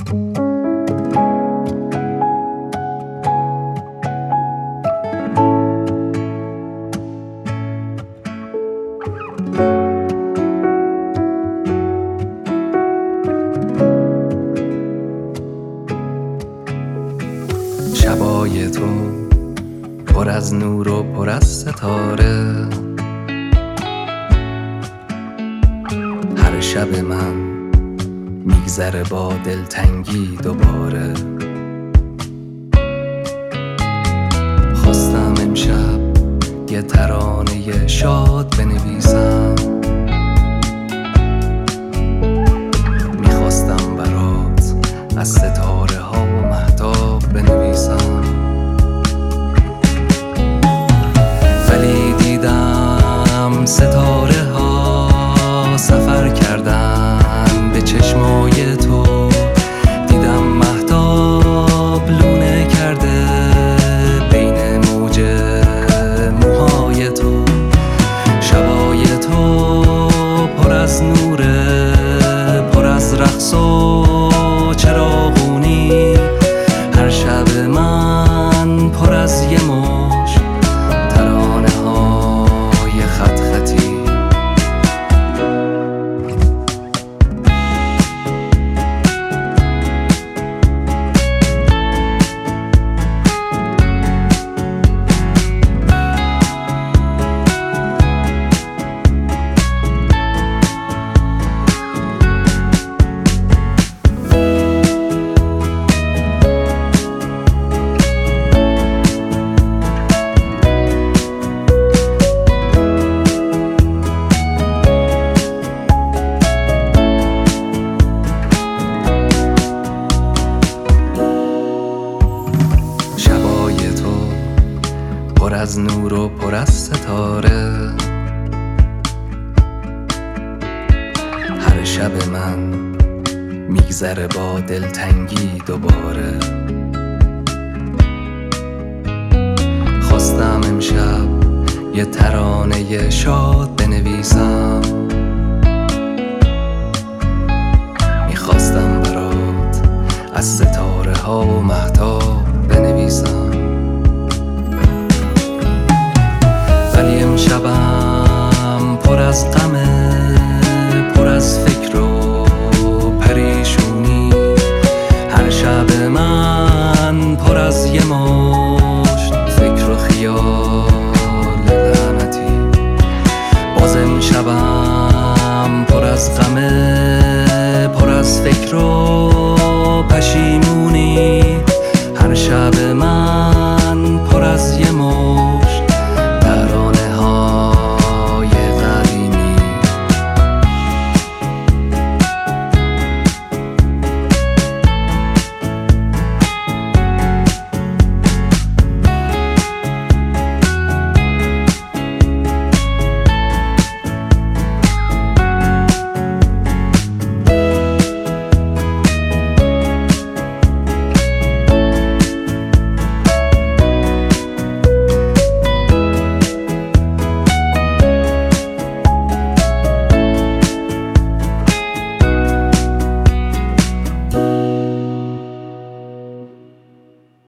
شبای تو پر از نور و پر از ستاره، هر شب من میگذره با دلتنگی دوباره. خواستم امشب یه ترانه شاد بنویسم، میخواستم برات از ستاره ها و مهتاب بنویسم، ولی دیدم ستاره ها سفر کردن به چشمای تو. دیدم مهتاب لونه کرده بین موج موهای تو. شبای تو پر از نوره، پر از رقص و چراغونی. هر شب من پر از یه مش ترانه های خط خطی. پر از نور و پر از ستاره، هر شب من میگذره با دلتنگی دوباره. خواستم امشب یه ترانه شاد بنویسم، میخواستم برات از ستاره ها و مهتاب بنویسم، ولی امشبم پر از غم